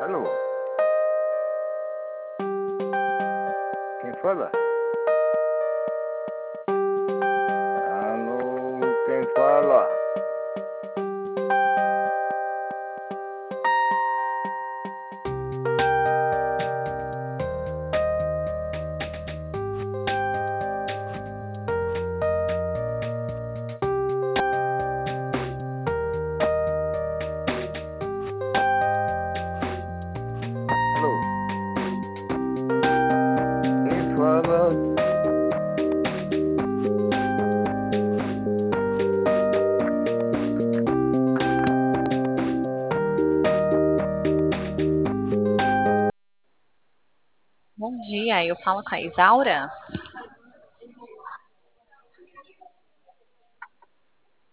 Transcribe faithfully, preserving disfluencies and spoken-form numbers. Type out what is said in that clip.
Alô? Quem fala? Alô, quem fala? Alô? Quem fala? Bom dia, eu falo com a Isaura.